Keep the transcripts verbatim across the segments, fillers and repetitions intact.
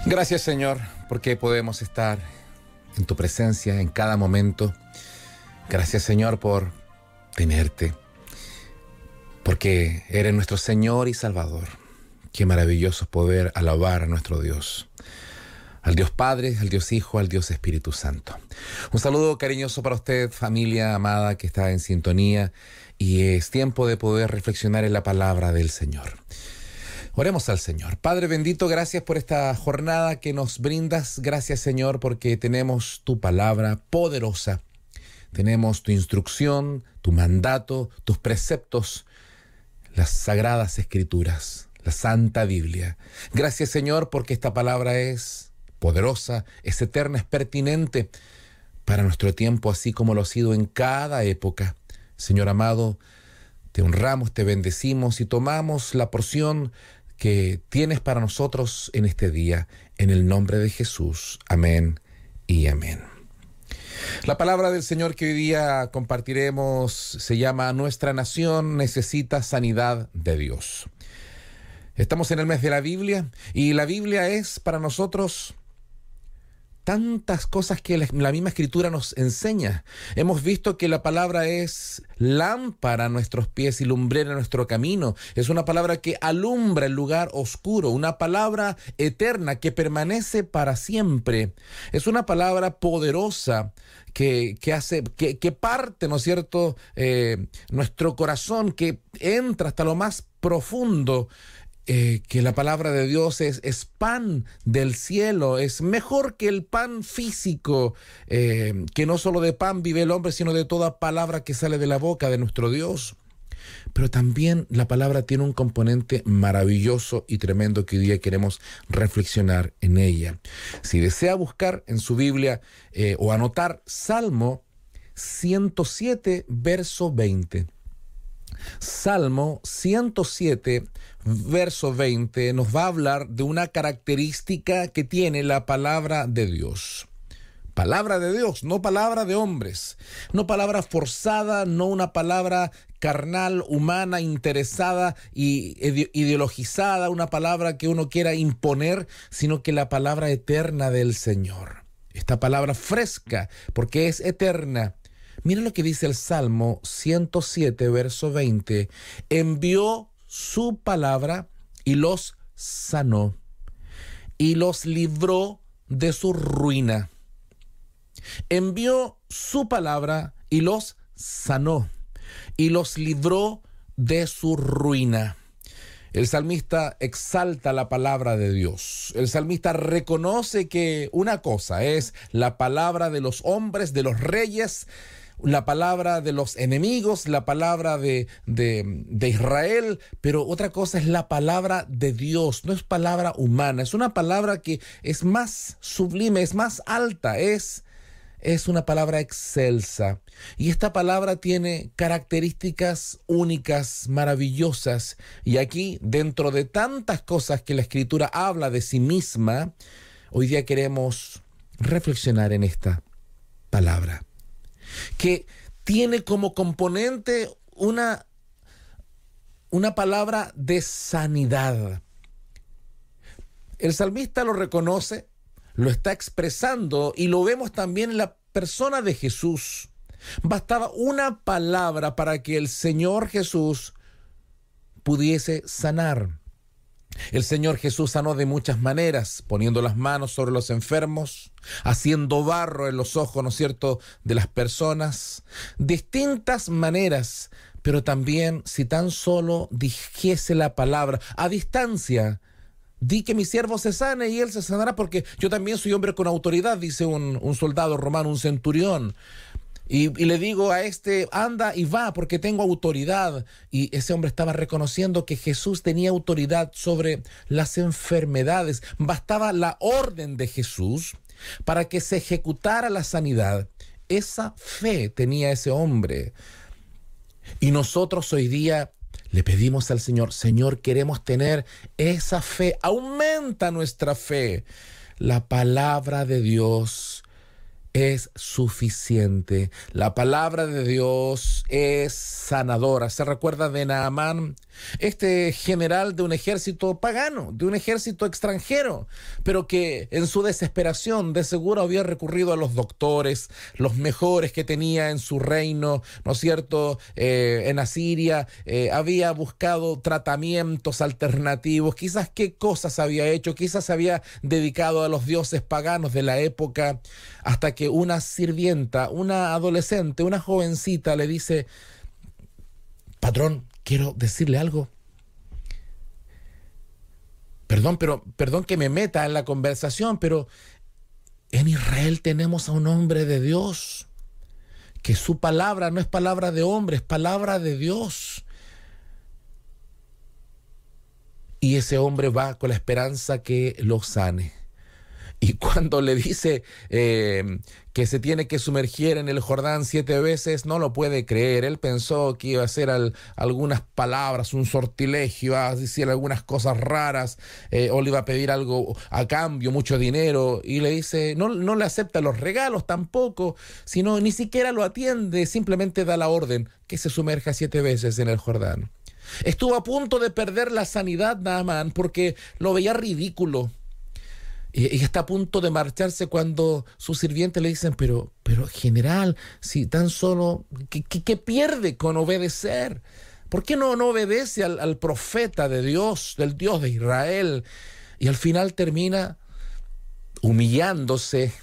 Gracias, Señor, porque podemos estar en tu presencia en cada momento. Gracias, Señor, por tenerte, porque eres nuestro Señor y Salvador. Qué maravilloso poder alabar a nuestro Dios, al Dios Padre, al Dios Hijo, al Dios Espíritu Santo. Un saludo cariñoso para usted, familia amada que está en sintonía, y es tiempo de poder reflexionar en la palabra del Señor. Oremos al Señor. Padre bendito, gracias por esta jornada que nos brindas. Gracias, Señor, porque tenemos tu palabra poderosa. Tenemos tu instrucción, tu mandato, tus preceptos, las sagradas escrituras, la Santa Biblia. Gracias, Señor, porque esta palabra es poderosa, es eterna, es pertinente para nuestro tiempo, así como lo ha sido en cada época. Señor amado, te honramos, te bendecimos y tomamos la porción que tienes para nosotros en este día, en el nombre de Jesús. Amén y amén. La palabra del Señor que hoy día compartiremos se llama Nuestra nación necesita sanidad de Dios. Estamos en el mes de la Biblia y la Biblia es para nosotros tantas cosas que la misma Escritura nos enseña. Hemos visto que la palabra es lámpara a nuestros pies y lumbrera a nuestro camino. Es una palabra que alumbra el lugar oscuro, una palabra eterna que permanece para siempre. Es una palabra poderosa que, que hace, que, que parte, ¿no es cierto?, eh, nuestro corazón, que entra hasta lo más profundo. Eh, que la palabra de Dios es, es pan del cielo, es mejor que el pan físico, eh, que no solo de pan vive el hombre, sino de toda palabra que sale de la boca de nuestro Dios. Pero también la palabra tiene un componente maravilloso y tremendo que hoy día queremos reflexionar en ella. Si desea buscar en su Biblia eh, o anotar Salmo ciento siete, verso veinte. Salmo ciento siete, verso veinte, nos va a hablar de una característica que tiene la palabra de Dios. Palabra de Dios, no palabra de hombres, no palabra forzada, no una palabra carnal, humana, interesada y ideologizada, una palabra que uno quiera imponer, sino que la palabra eterna del Señor. Esta palabra fresca, porque es eterna. Mira lo que dice el Salmo ciento siete, verso veinte. Envió su palabra y los sanó, y los libró de su ruina. Envió su palabra y los sanó, y los libró de su ruina. El salmista exalta la palabra de Dios. El salmista reconoce que una cosa es la palabra de los hombres, de los reyes, la palabra de los enemigos, la palabra de, de, de Israel, pero otra cosa es la palabra de Dios, no es palabra humana, es una palabra que es más sublime, es más alta, es, es una palabra excelsa. Y esta palabra tiene características únicas, maravillosas, y aquí, dentro de tantas cosas que la Escritura habla de sí misma, hoy día queremos reflexionar en esta palabra, que tiene como componente una, una palabra de sanidad. El salmista lo reconoce, lo está expresando y lo vemos también en la persona de Jesús. Bastaba una palabra para que el Señor Jesús pudiese sanar. El Señor Jesús sanó de muchas maneras, poniendo las manos sobre los enfermos, haciendo barro en los ojos, ¿no es cierto?, de las personas. Distintas maneras, pero también si tan solo dijese la palabra a distancia. Di que mi siervo se sane y él se sanará, porque yo también soy hombre con autoridad, dice un, un soldado romano, un centurión. Y, y le digo a este, anda y va, porque tengo autoridad. Y ese hombre estaba reconociendo que Jesús tenía autoridad sobre las enfermedades. Bastaba la orden de Jesús para que se ejecutara la sanidad. Esa fe tenía ese hombre. Y nosotros hoy día le pedimos al Señor, Señor, queremos tener esa fe. Aumenta nuestra fe. La palabra de Dios es suficiente. La palabra de Dios es sanadora. ¿Se recuerda de Naamán? Este general de un ejército pagano, de un ejército extranjero, pero que en su desesperación de seguro había recurrido a los doctores, los mejores que tenía en su reino, ¿no es cierto? Eh, en Asiria, eh, había buscado tratamientos alternativos, quizás qué cosas había hecho, quizás se había dedicado a los dioses paganos de la época, hasta que una sirvienta, una adolescente, una jovencita le dice: patrón, quiero decirle algo. Perdón, pero perdón que me meta en la conversación, pero en Israel tenemos a un hombre de Dios, que su palabra no es palabra de hombre, es palabra de Dios. Y ese hombre va con la esperanza que lo sane. Y cuando le dice eh, que se tiene que sumergir en el Jordán siete veces, no lo puede creer. Él pensó que iba a hacer al, algunas palabras, un sortilegio, a decir algunas cosas raras, eh, o le iba a pedir algo a cambio, mucho dinero. Y le dice, no, no le acepta los regalos tampoco, sino ni siquiera lo atiende, simplemente da la orden que se sumerja siete veces en el Jordán. Estuvo a punto de perder la sanidad Naamán porque lo veía ridículo. Y, y está a punto de marcharse cuando sus sirvientes le dicen, pero, pero general, si tan solo, ¿qué, qué, qué pierde con obedecer? ¿Por qué no, no obedece al, al profeta de Dios, del Dios de Israel? Y al final termina humillándose.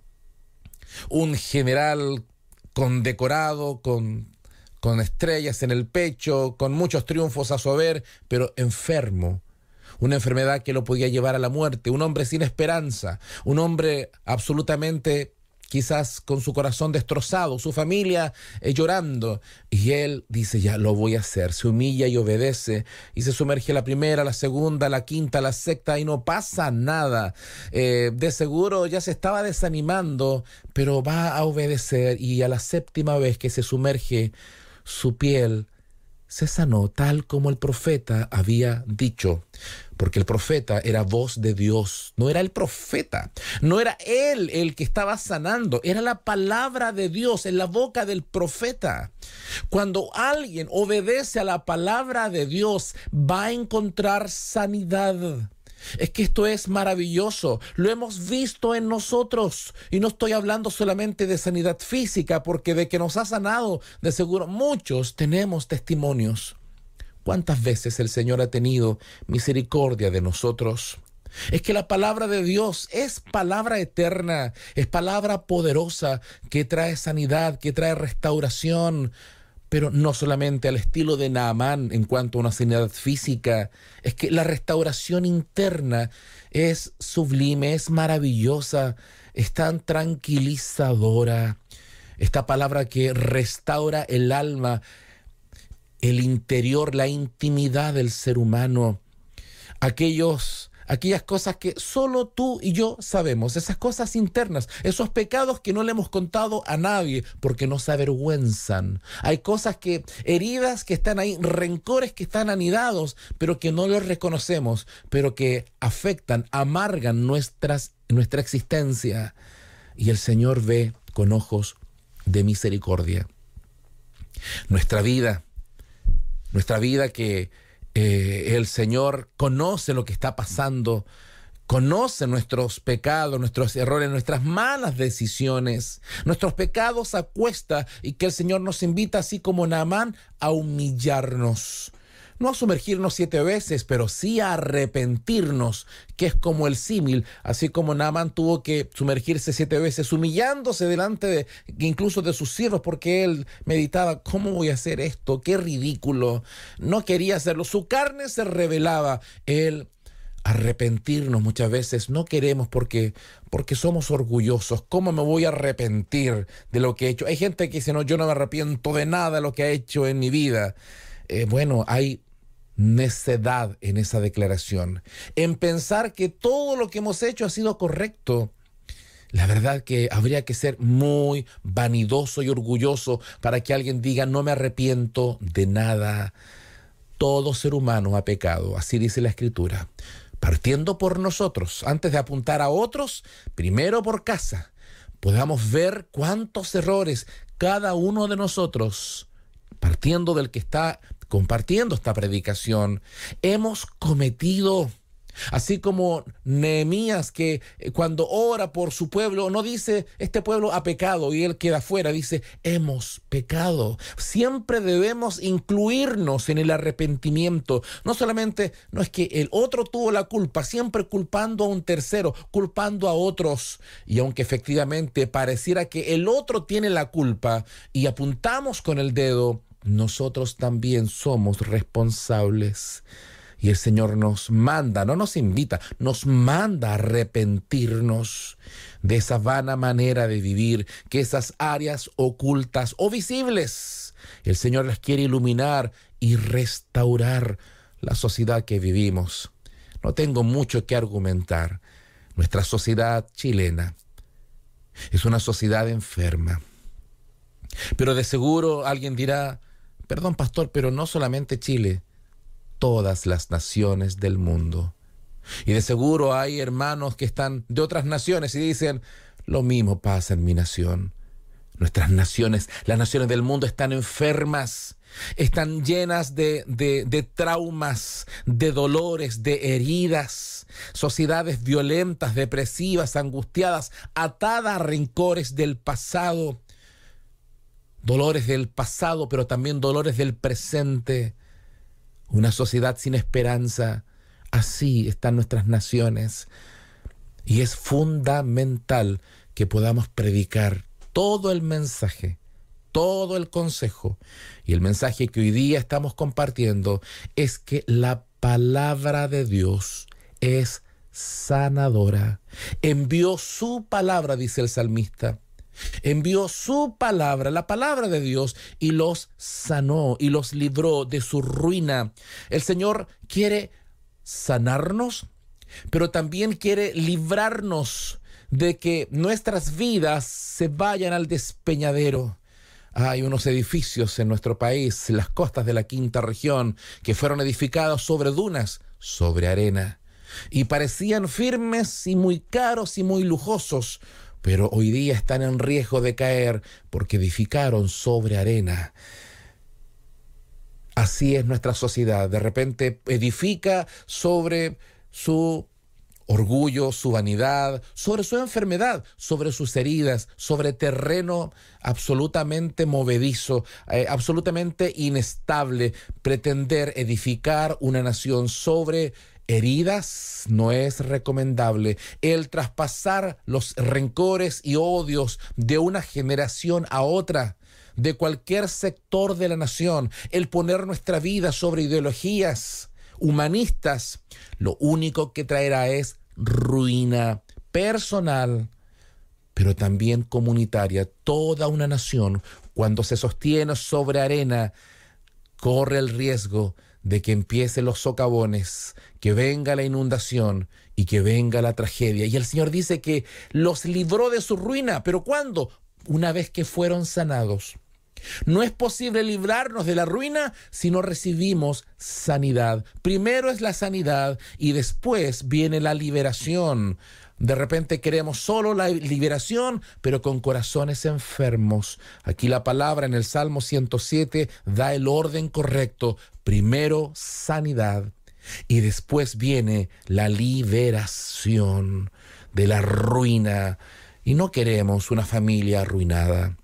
Un general condecorado, con, con estrellas en el pecho, con muchos triunfos a su haber, pero enfermo. Una enfermedad que lo podía llevar a la muerte, un hombre sin esperanza, un hombre absolutamente quizás con su corazón destrozado, su familia eh, llorando, y él dice, ya lo voy a hacer, se humilla y obedece, y se sumerge la primera, la segunda, la quinta, la sexta, y no pasa nada. Eh, de seguro ya se estaba desanimando, pero va a obedecer, y a la séptima vez que se sumerge, su piel se sanó tal como el profeta había dicho, porque el profeta era voz de Dios, no era el profeta, no era él el que estaba sanando, era la palabra de Dios en la boca del profeta. Cuando alguien obedece a la palabra de Dios, va a encontrar sanidad. Es que esto es maravilloso, lo hemos visto en nosotros, y no estoy hablando solamente de sanidad física, porque de que nos ha sanado, de seguro muchos tenemos testimonios. ¿Cuántas veces el Señor ha tenido misericordia de nosotros? Es que la palabra de Dios es palabra eterna, es palabra poderosa que trae sanidad, que trae restauración, pero no solamente al estilo de Naamán en cuanto a una sanidad física. Es que la restauración interna es sublime, es maravillosa, es tan tranquilizadora. Esta palabra que restaura el alma, el interior, la intimidad del ser humano. Aquellos... Aquellas cosas que solo tú y yo sabemos, esas cosas internas, esos pecados que no le hemos contado a nadie porque nos avergüenzan. Hay cosas que, heridas que están ahí, rencores que están anidados, pero que no los reconocemos, pero que afectan, amargan nuestras, nuestra existencia. Y el Señor ve con ojos de misericordia. Nuestra vida, nuestra vida que... Eh, el Señor conoce lo que está pasando, conoce nuestros pecados, nuestros errores, nuestras malas decisiones, nuestros pecados a cuesta, y que el Señor nos invita, así como Naamán, a humillarnos. No a sumergirnos siete veces, pero sí a arrepentirnos, que es como el símil, así como Naamán tuvo que sumergirse siete veces, humillándose delante de, incluso de sus siervos, porque él meditaba, ¿cómo voy a hacer esto? ¡Qué ridículo! No quería hacerlo, su carne se rebelaba. Él, arrepentirnos muchas veces no queremos porque, porque somos orgullosos. ¿Cómo me voy a arrepentir de lo que he hecho? Hay gente que dice, no, yo no me arrepiento de nada de lo que he hecho en mi vida. Eh, bueno, hay necedad en esa declaración, en pensar que todo lo que hemos hecho ha sido correcto. La verdad que habría que ser muy vanidoso y orgulloso para que alguien diga, no me arrepiento de nada. Todo ser humano ha pecado, así dice la Escritura. Partiendo por nosotros, antes de apuntar a otros, primero por casa, podamos ver cuántos errores cada uno de nosotros, partiendo del que está compartiendo esta predicación, hemos cometido, así como Nehemías, que cuando ora por su pueblo, no dice, este pueblo ha pecado y él queda fuera, dice, hemos pecado. Siempre debemos incluirnos en el arrepentimiento. No solamente, no es que el otro tuvo la culpa, siempre culpando a un tercero, culpando a otros. Y aunque efectivamente pareciera que el otro tiene la culpa y apuntamos con el dedo, nosotros también somos responsables. Y el Señor nos manda, no nos invita, nos manda a arrepentirnos de esa vana manera de vivir, que esas áreas ocultas o visibles, el Señor las quiere iluminar y restaurar la sociedad que vivimos. No tengo mucho que argumentar. Nuestra sociedad chilena es una sociedad enferma. Pero de seguro alguien dirá, perdón, pastor, pero no solamente Chile, todas las naciones del mundo. Y de seguro hay hermanos que están de otras naciones y dicen, lo mismo pasa en mi nación. Nuestras naciones, las naciones del mundo están enfermas, están llenas de, de, de traumas, de dolores, de heridas, sociedades violentas, depresivas, angustiadas, atadas a rencores del pasado, dolores del pasado, pero también dolores del presente. Una sociedad sin esperanza. Así están nuestras naciones. Y es fundamental que podamos predicar todo el mensaje, todo el consejo. Y el mensaje que hoy día estamos compartiendo es que la palabra de Dios es sanadora. Envió su palabra, dice el salmista. Envió su palabra, la palabra de Dios, y los sanó y los libró de su ruina. El Señor quiere sanarnos, pero también quiere librarnos de que nuestras vidas se vayan al despeñadero. Hay unos edificios en nuestro país, en las costas de la quinta región, que fueron edificados sobre dunas, sobre arena, y parecían firmes y muy caros y muy lujosos, pero hoy día están en riesgo de caer porque edificaron sobre arena. Así es nuestra sociedad. De repente edifica sobre su orgullo, su vanidad, sobre su enfermedad, sobre sus heridas, sobre terreno absolutamente movedizo, eh, absolutamente inestable. Pretender edificar una nación sobre heridas no es recomendable. El traspasar los rencores y odios de una generación a otra, de cualquier sector de la nación, el poner nuestra vida sobre ideologías humanistas, lo único que traerá es ruina personal, pero también comunitaria. Toda una nación, cuando se sostiene sobre arena, corre el riesgo de que empiecen los socavones, que venga la inundación y que venga la tragedia. Y el Señor dice que los libró de su ruina. ¿Pero cuándo? Una vez que fueron sanados. No es posible librarnos de la ruina si no recibimos sanidad. Primero es la sanidad y después viene la liberación. De repente queremos solo la liberación, pero con corazones enfermos. Aquí la palabra en el Salmo ciento siete da el orden correcto. Primero sanidad y después viene la liberación de la ruina. Y no queremos una familia arruinada.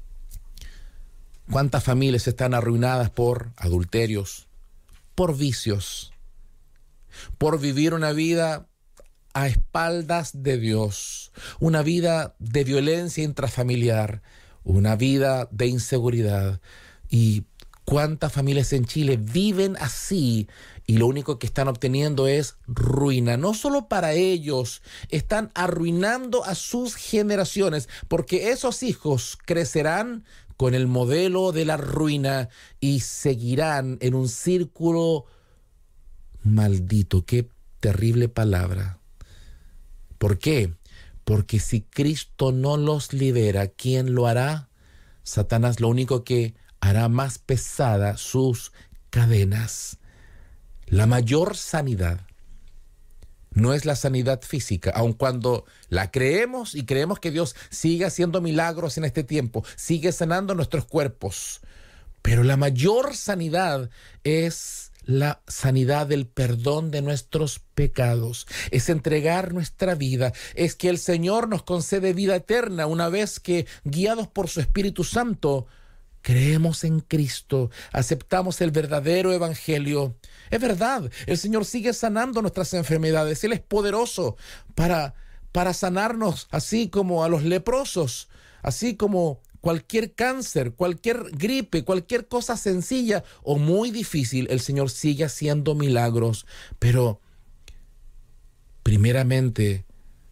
¿Cuántas familias están arruinadas por adulterios, por vicios, por vivir una vida a espaldas de Dios, una vida de violencia intrafamiliar, una vida de inseguridad? Y cuántas familias en Chile viven así y lo único que están obteniendo es ruina. No solo para ellos, están arruinando a sus generaciones, porque esos hijos crecerán con el modelo de la ruina y seguirán en un círculo maldito. Qué terrible palabra. ¿Por qué? Porque si Cristo no los libera, ¿quién lo hará? Satanás lo único que hará más pesada sus cadenas. La mayor sanidad no es la sanidad física, aun cuando la creemos y creemos que Dios sigue haciendo milagros en este tiempo, sigue sanando nuestros cuerpos. Pero la mayor sanidad es la sanidad del perdón de nuestros pecados. Es entregar nuestra vida. Es que el Señor nos concede vida eterna una vez que, guiados por su Espíritu Santo, creemos en Cristo, aceptamos el verdadero evangelio. Es verdad, el Señor sigue sanando nuestras enfermedades. Él es poderoso para, para sanarnos, así como a los leprosos, así como cualquier cáncer, cualquier gripe, cualquier cosa sencilla o muy difícil. El Señor sigue haciendo milagros. Pero primeramente,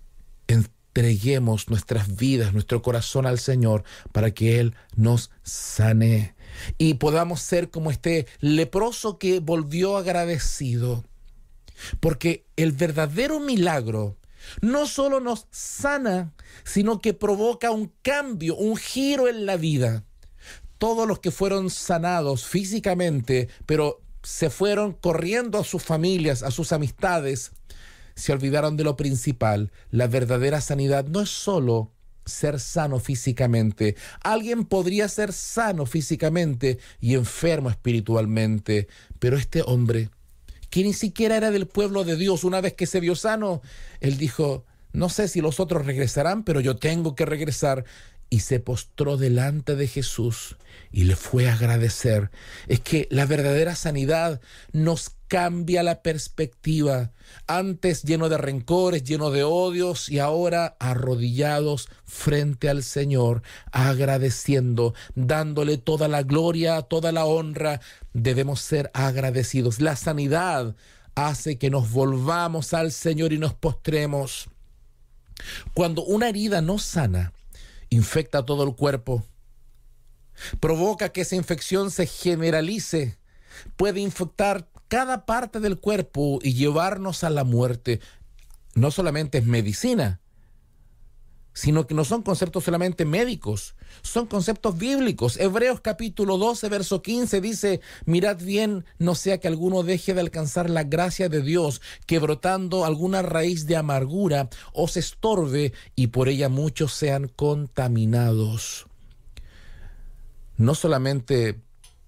entreguemos nuestras vidas, nuestro corazón al Señor para que Él nos sane y podamos ser como este leproso que volvió agradecido. Porque el verdadero milagro no solo nos sana, sino que provoca un cambio, un giro en la vida. Todos los que fueron sanados físicamente, pero se fueron corriendo a sus familias, a sus amistades, se olvidaron de lo principal. La verdadera sanidad no es solo ser sano físicamente. Alguien podría ser sano físicamente y enfermo espiritualmente, pero este hombre, que ni siquiera era del pueblo de Dios, una vez que se vio sano, él dijo: no sé si los otros regresarán, pero yo tengo que regresar. Y se postró delante de Jesús y le fue a agradecer. Es que la verdadera sanidad nos cambia la perspectiva. Antes lleno de rencores, lleno de odios, y ahora arrodillados frente al Señor, agradeciendo, dándole toda la gloria, toda la honra. Debemos ser agradecidos. La sanidad hace que nos volvamos al Señor y nos postremos. Cuando una herida no sana, infecta todo el cuerpo, provoca que esa infección se generalice, puede infectar cada parte del cuerpo y llevarnos a la muerte. No solamente es medicina, sino que no son conceptos solamente médicos, son conceptos bíblicos. Hebreos capítulo doce, verso quince dice: mirad bien, no sea que alguno deje de alcanzar la gracia de Dios, que brotando alguna raíz de amargura os estorbe y por ella muchos sean contaminados. No solamente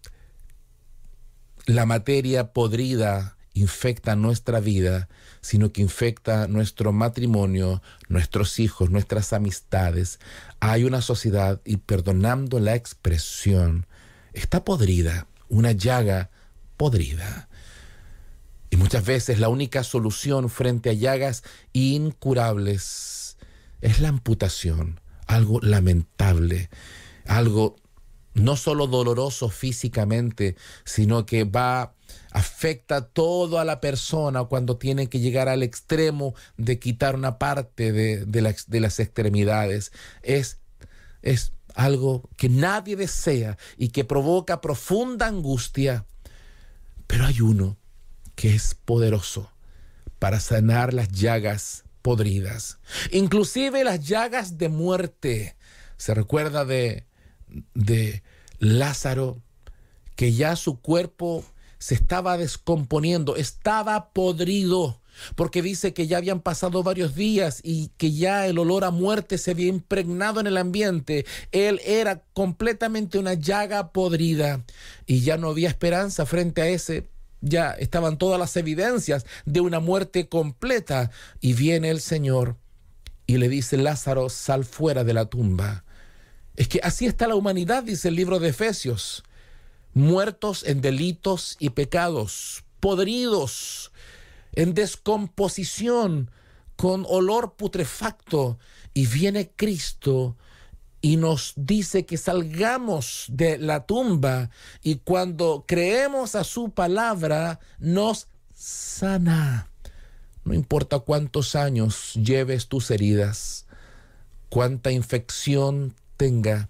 la materia podrida infecta nuestra vida, sino que infecta nuestro matrimonio, nuestros hijos, nuestras amistades. Hay una sociedad, y perdonando la expresión, está podrida, una llaga podrida. Y muchas veces la única solución frente a llagas incurables es la amputación, algo lamentable, algo no solo doloroso físicamente, sino que va, afecta todo a la persona cuando tiene que llegar al extremo de quitar una parte de, de, la, de las extremidades. Es, es algo que nadie desea y que provoca profunda angustia. Pero hay uno que es poderoso para sanar las llagas podridas, inclusive las llagas de muerte. Se recuerda de de Lázaro, que ya su cuerpo se estaba descomponiendo, estaba podrido, porque dice que ya habían pasado varios días y que ya el olor a muerte se había impregnado en el ambiente. Él era completamente una llaga podrida y ya no había esperanza frente a ese. Ya estaban todas las evidencias de una muerte completa, y viene el Señor y le dice: Lázaro, sal fuera de la tumba. Es que así está la humanidad, dice el libro de Efesios, muertos en delitos y pecados, podridos, en descomposición, con olor putrefacto, y viene Cristo y nos dice que salgamos de la tumba, y cuando creemos a su palabra nos sana. No importa cuántos años lleves tus heridas, cuánta infección tenga,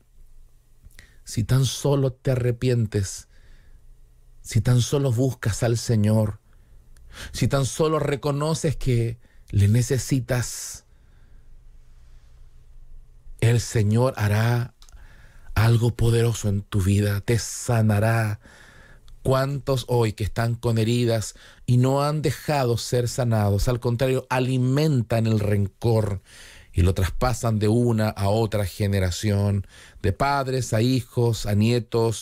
si tan solo te arrepientes, si tan solo buscas al Señor, si tan solo reconoces que le necesitas, el Señor hará algo poderoso en tu vida, te sanará. ¿Cuántos hoy que están con heridas y no han dejado ser sanados? Al contrario, alimentan el rencor y lo traspasan de una a otra generación, de padres a hijos, a nietos,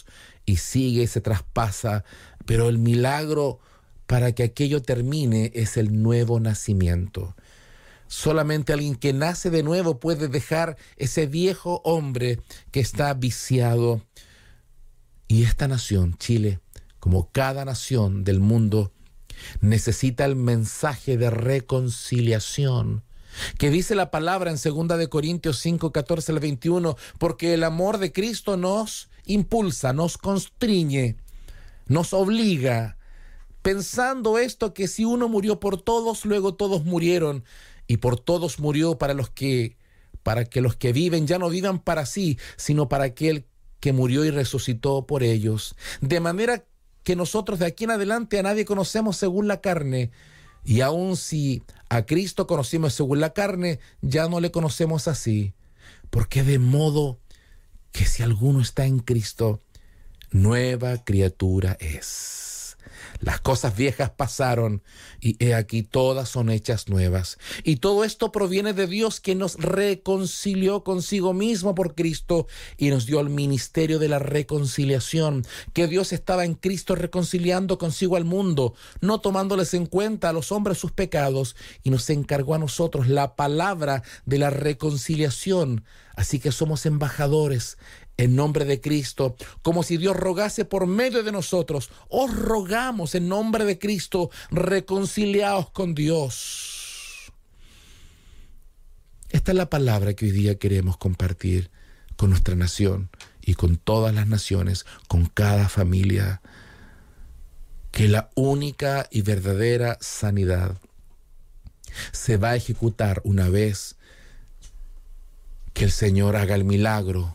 y sigue y se traspasa, pero el milagro para que aquello termine es el nuevo nacimiento. Solamente alguien que nace de nuevo puede dejar ese viejo hombre que está viciado. Y esta nación, Chile, como cada nación del mundo, necesita el mensaje de reconciliación que dice la palabra en segunda de Corintios cinco, catorce al veintiuno, porque el amor de Cristo nos impulsa, nos constriñe, nos obliga, pensando esto, que si uno murió por todos, luego todos murieron, y por todos murió para los que, para que los que viven ya no vivan para sí, sino para aquel que murió y resucitó por ellos. De manera que nosotros de aquí en adelante a nadie conocemos según la carne, y aun si a Cristo conocimos según la carne, ya no le conocemos así, porque de modo que si alguno está en Cristo, nueva criatura es. Las cosas viejas pasaron, y he aquí todas son hechas nuevas. Y todo esto proviene de Dios, que nos reconcilió consigo mismo por Cristo y nos dio el ministerio de la reconciliación, que Dios estaba en Cristo reconciliando consigo al mundo, no tomándoles en cuenta a los hombres sus pecados, y nos encargó a nosotros la palabra de la reconciliación. Así que somos embajadores en nombre de Cristo, como si Dios rogase por medio de nosotros. Os rogamos en nombre de Cristo, reconciliaos con Dios. Esta es la palabra que hoy día queremos compartir con nuestra nación y con todas las naciones, con cada familia. Que la única y verdadera sanidad se va a ejecutar una vez que el Señor haga el milagro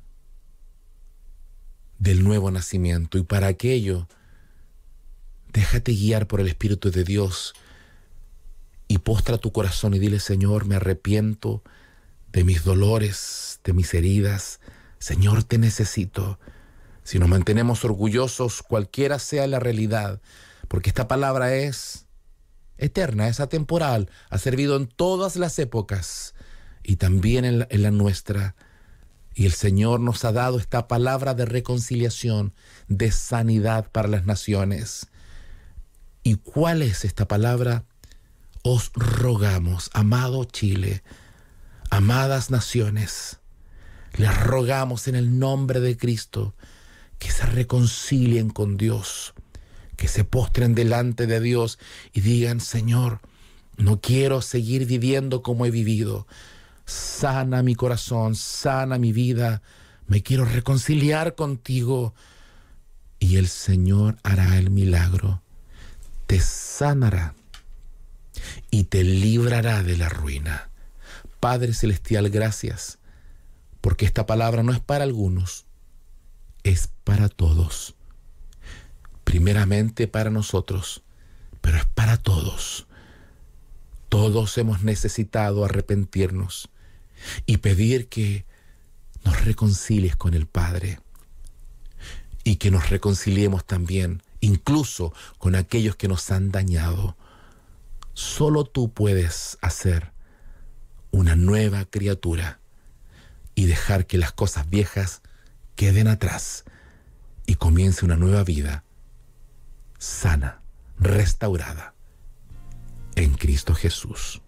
del nuevo nacimiento. Y para aquello, déjate guiar por el Espíritu de Dios y postra tu corazón y dile: Señor, me arrepiento de mis dolores, de mis heridas. Señor, te necesito. Si nos mantenemos orgullosos, cualquiera sea la realidad, porque esta palabra es eterna, es atemporal, ha servido en todas las épocas y también en la, en la nuestra. Y el Señor nos ha dado esta palabra de reconciliación, de sanidad para las naciones. ¿Y cuál es esta palabra? Os rogamos, amado Chile, amadas naciones, les rogamos en el nombre de Cristo que se reconcilien con Dios, que se postren delante de Dios y digan: Señor, no quiero seguir viviendo como he vivido. Sana mi corazón, sana mi vida, me quiero reconciliar contigo. Y el Señor hará el milagro, te sanará y te librará de la ruina. Padre Celestial, gracias, porque esta palabra no es para algunos, es para todos. Primeramente para nosotros, pero es para todos. Todos hemos necesitado arrepentirnos y pedir que nos reconcilies con el Padre y que nos reconciliemos también, incluso con aquellos que nos han dañado. Solo tú puedes hacer una nueva criatura y dejar que las cosas viejas queden atrás y comience una nueva vida sana, restaurada en Cristo Jesús.